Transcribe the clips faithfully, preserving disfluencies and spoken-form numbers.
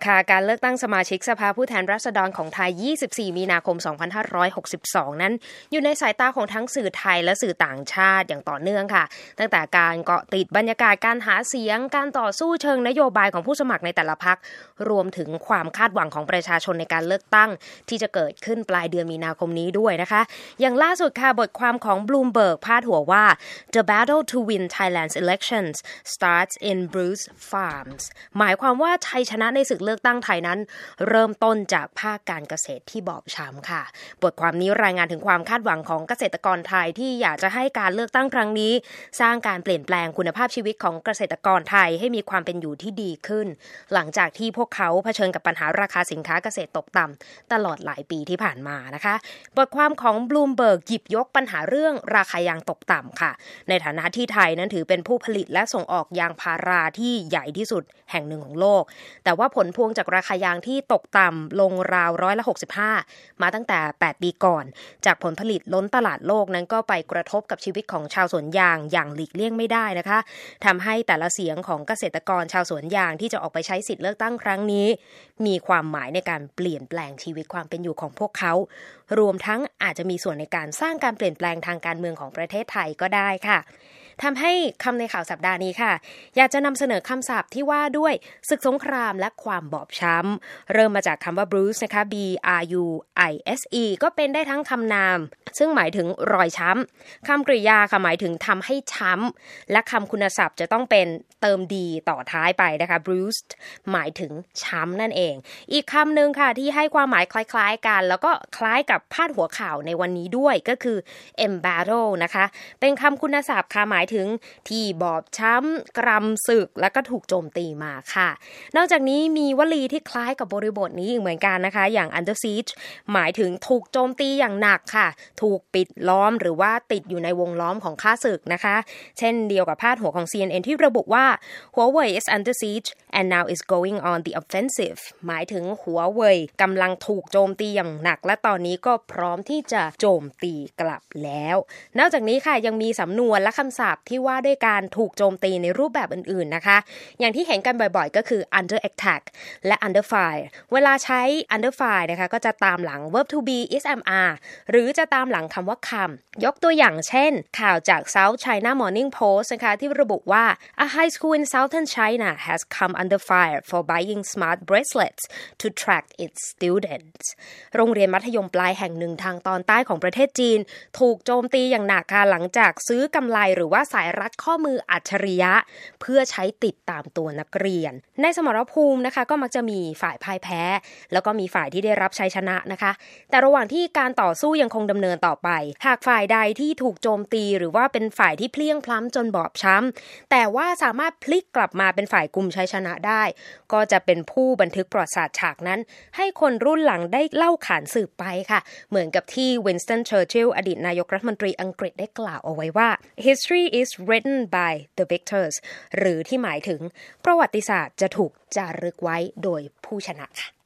ค่ะการเลือกตั้งสมาชิกสภาผู้แทนราษฎรของไทยยี่สิบสี่มีนาคมสองพันห้าร้อยหกสิบสองนั้นอยู่ในสายตาของทั้งสื่อไทยและสื่อต่างชาติอย่างต่อเนื่องค่ะตั้งแต่การเกาะติดบรรยากาศการหาเสียงการต่อสู้เชิงนโยบายของผู้สมัครในแต่ละพรรครวมถึงความคาดหวังของประชาชนในการเลือกตั้งที่จะเกิดขึ้นปลายเดือนมีนาคมนี้ด้วยนะคะอย่างล่าสุดค่ะบทความของ Bloomberg พาดหัวว่า The battle to win Thailand's elections starts in Bruce Farms หมายความว่าชัยชนะในศึกเลือกตั้งไทยนั้นเริ่มต้นจากภาคการเกษตรที่บอบช้ำค่ะบทความนี้รายงานถึงความคาดหวังของเกษตรกรไทยที่อยากจะให้การเลือกตั้งครั้งนี้สร้างการเปลี่ยนแปลงคุณภาพชีวิตของเกษตรกรไทยให้มีความเป็นอยู่ที่ดีขึ้นหลังจากที่พวกเขาเผชิญกับปัญหาราคาสินค้าเกษตรตกต่ำตลอดหลายปีที่ผ่านมานะคะบทความของ Bloomberg หยิบยกปัญหาเรื่องราคายางตกต่ำค่ะในฐานะที่ไทยนั้นถือเป็นผู้ผลิตและส่งออกยางพาราที่ใหญ่ที่สุดแห่งหนึ่งของโลกแต่ว่าผลพวงจากราคายางที่ตกต่ำลงราวร้อยละหกสิบห้ามาตั้งแต่แปดปีก่อนจากผลผลิตล้นตลาดโลกนั้นก็ไปกระทบกับชีวิตของชาวสวนยางอย่างหลีกเลี่ยงไม่ได้นะคะทำให้แต่ละเสียงของเกษตรกรชาวสวนยางที่จะออกไปใช้สิทธิ์เลือกตั้งครั้งนี้มีความหมายในการเปลี่ยนแปลงชีวิตความเป็นอยู่ของพวกเขารวมทั้งอาจจะมีส่วนในการสร้างการเปลี่ยนแปลงทางการเมืองของประเทศไทยก็ได้ค่ะทำให้คำในข่าวสัปดาห์นี้ค่ะอยากจะนำเสนอคำศัพท์ที่ว่าด้วยศึกสงครามและความบอบช้ำเริ่มมาจากคำว่า Bruce นะคะ B R U I S E ก็เป็นได้ทั้งคำนามซึ่งหมายถึงรอยช้ำคำกริยาค่ะหมายถึงทำให้ช้ำและคำคุณศัพท์จะต้องเป็นเติมดีต่อท้ายไปนะคะ bruised หมายถึงช้ำนั่นเองอีกคำหนึ่งค่ะที่ให้ความหมายคล้ายๆกันแล้วก็คล้ายกับพาดหัวข่าวในวันนี้ด้วยก็คือ embattle นะคะเป็นคำคุณศัพท์ค่ะหมายถึงที่บอบช้ำกรำศึกแล้วก็ถูกโจมตีมาค่ะนอกจากนี้มีวลีที่คล้ายกับบริบทนี้อีกเหมือนกันนะคะอย่าง under siege หมายถึงถูกโจมตีอย่างหนักค่ะถูกปิดล้อมหรือว่าติดอยู่ในวงล้อมของข้าศึกนะคะเช่นเดียวกับพาดหัวของ ซี เอ็น เอ็น ที่ระบุว่า Huawei is under siege and now is going on the offensive หมายถึง Huawei กำลังถูกโจมตีอย่างหนักและตอนนี้ก็พร้อมที่จะโจมตีกลับแล้วนอกจากนี้ค่ะยังมีสำนวนและคำศัพท์ที่ว่าด้วยการถูกโจมตีในรูปแบบอื่นๆนะคะอย่างที่เห็นกันบ่อยๆก็คือ under attack และ under fire เวลาใช้ under fire นะคะก็จะตามหลัง verb to be is am are หรือจะตามหลังคำว่า come ยกตัวอย่างเช่นข่าวจาก South China Morning Post นะคะที่ระบุว่า a high school in southern China has come under fire for buying smart bracelets to track its students โรงเรียนมัธยมปลายแห่งหนึ่งทางตอนใต้ของประเทศจีนถูกโจมตีอย่างหนักค่ะหลังจากซื้อกำไลหรือว่าสายรัดข้อมืออัจฉริยะเพื่อใช้ติดตามตัวนักเรียนในสมรภูมินะคะก็มักจะมีฝ่ายพ่ายแพ้แล้วก็มีฝ่ายที่ได้รับชัยชนะนะคะแต่ระหว่างที่การต่อสู้ยังคงดำเนินต่อไปหากฝ่ายใดที่ถูกโจมตีหรือว่าเป็นฝ่ายที่เพลี้ยงพล้ำจนบอบช้ำแต่ว่าสามารถพลิกกลับมาเป็นฝ่ายกุมชัยชนะได้ก็จะเป็นผู้บันทึกประวัติศาสตร์ฉากนั้นให้คนรุ่นหลังได้เล่าขานสืบไปค่ะเหมือนกับที่วินสตันเชอร์ชิลล์อดีตนายกรัฐมนตรีอังกฤษได้กล่าวเอาไว้ว่า history is written by the victors หรือที่หมายถึงประวัติศาสตร์จะถูกจารึกไว้โดยผู้ชนะค่ะ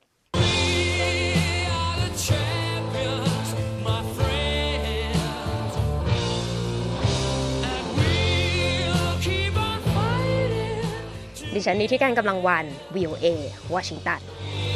ดิฉันนิติการกำลังวัน วี โอ เอ วอชิงตัน